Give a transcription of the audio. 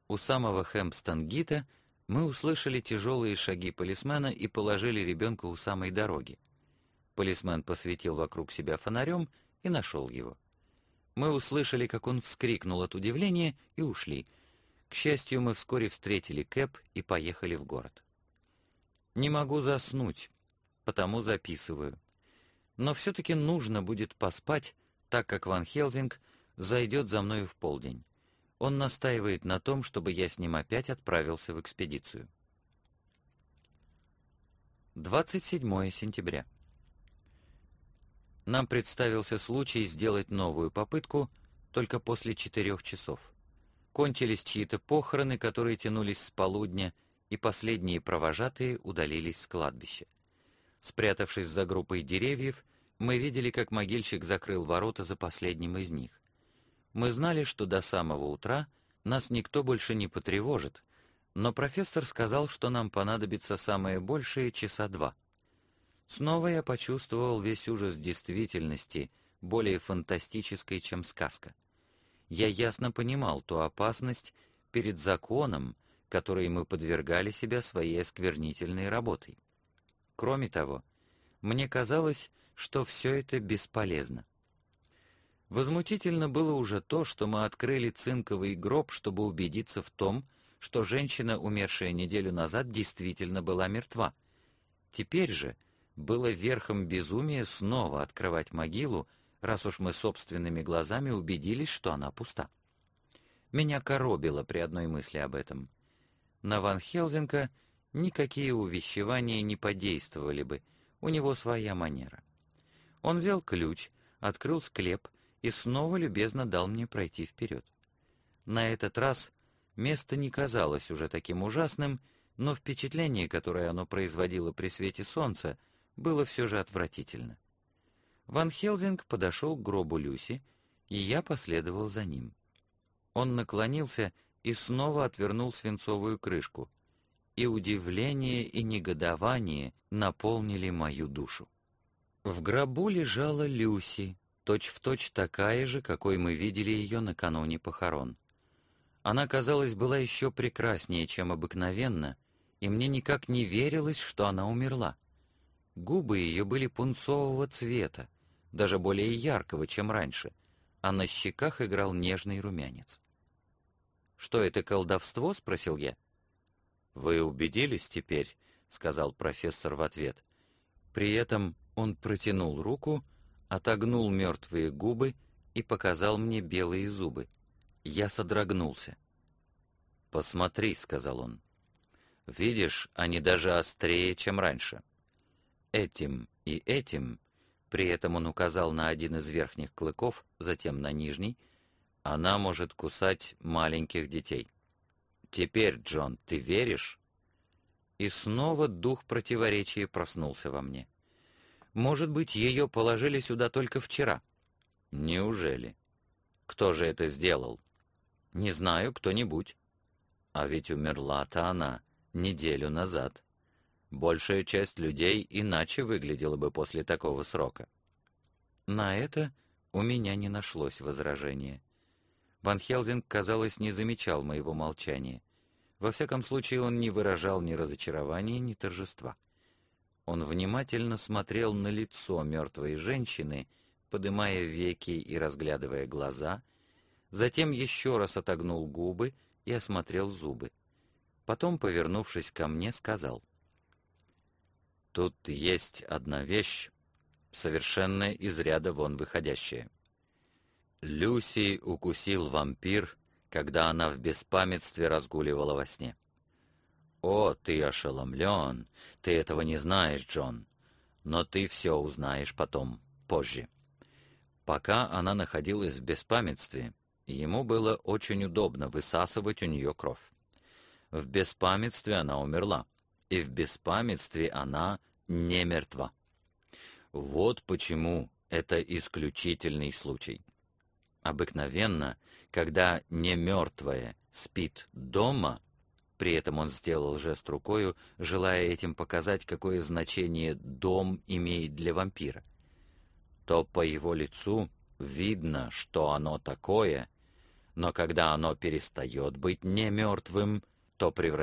У самого Хэмпстон-Гита мы услышали тяжелые шаги полисмена и положили ребенка у самой дороги. Полисмен посветил вокруг себя фонарем и нашел его. Мы услышали, как он вскрикнул от удивления, и ушли. К счастью, мы вскоре встретили кэб и поехали в город. Не могу заснуть, потому записываю. Но все-таки нужно будет поспать, так как Ван Хелсинг зайдет за мною в полдень. Он настаивает на том, чтобы я с ним опять отправился в экспедицию. 27 сентября. Нам представился случай сделать новую попытку только после 4 часов. Кончились чьи-то похороны, которые тянулись с полудня, и последние провожатые удалились с кладбища. Спрятавшись за группой деревьев, мы видели, как могильщик закрыл ворота за последним из них. Мы знали, что до самого утра нас никто больше не потревожит, но профессор сказал, что нам понадобится самое большее часа 2. Снова я почувствовал весь ужас действительности, более фантастической, чем сказка. Я ясно понимал ту опасность перед законом, которой мы подвергали себя своей осквернительной работой. Кроме того, мне казалось, что все это бесполезно. Возмутительно было уже то, что мы открыли цинковый гроб, чтобы убедиться в том, что женщина, умершая неделю назад, действительно была мертва. Теперь же было верхом безумия снова открывать могилу, раз уж мы собственными глазами убедились, что она пуста. Меня коробило при одной мысли об этом. На Ван Хелсинга никакие увещевания не подействовали бы, у него своя манера. Он взял ключ, открыл склеп и снова любезно дал мне пройти вперед. На этот раз место не казалось уже таким ужасным, но впечатление, которое оно производило при свете солнца, было все же отвратительно. Ван Хелсинг подошел к гробу Люси, и я последовал за ним. Он наклонился и снова отвернул свинцовую крышку, и удивление и негодование наполнили мою душу. В гробу лежала Люси, точь-в-точь такая же, какой мы видели ее накануне похорон. Она, казалось, была еще прекраснее, чем обыкновенно, и мне никак не верилось, что она умерла. Губы ее были пунцового цвета, даже более яркого, чем раньше, а на щеках играл нежный румянец. «Что это, колдовство?» — спросил я. «Вы убедились теперь?» — сказал профессор в ответ. При этом он протянул руку, отогнул мертвые губы и показал мне белые зубы. Я содрогнулся. «Посмотри», — сказал он. «Видишь, они даже острее, чем раньше. Этим и этим», при этом он указал на один из верхних клыков, затем на нижний, «она может кусать маленьких детей. Теперь, Джон, ты веришь?» И снова дух противоречия проснулся во мне. Может быть, ее положили сюда только вчера? Неужели? Кто же это сделал? Не знаю, кто-нибудь. А ведь умерла-то она неделю назад. Большая часть людей иначе выглядела бы после такого срока. На это у меня не нашлось возражения. Ван Хелсинг, казалось, не замечал моего молчания. Во всяком случае, он не выражал ни разочарования, ни торжества. Он внимательно смотрел на лицо мертвой женщины, подымая веки и разглядывая глаза, затем еще раз отогнул губы и осмотрел зубы. Потом, повернувшись ко мне, сказал: «Тут есть одна вещь, совершенно из ряда вон выходящая. Люси укусил вампир, когда она в беспамятстве разгуливала во сне. О, ты ошеломлен, ты этого не знаешь, Джон, но ты все узнаешь потом, позже. Пока она находилась в беспамятстве, ему было очень удобно высасывать у нее кровь. В беспамятстве она умерла, и в беспамятстве она не мертва. Вот почему это исключительный случай. Обыкновенно, когда не мертвая спит дома, при этом он сделал жест рукою, желая этим показать, какое значение дом имеет для вампира, то по его лицу видно, что оно такое, но когда оно перестает быть немертвым, то превращается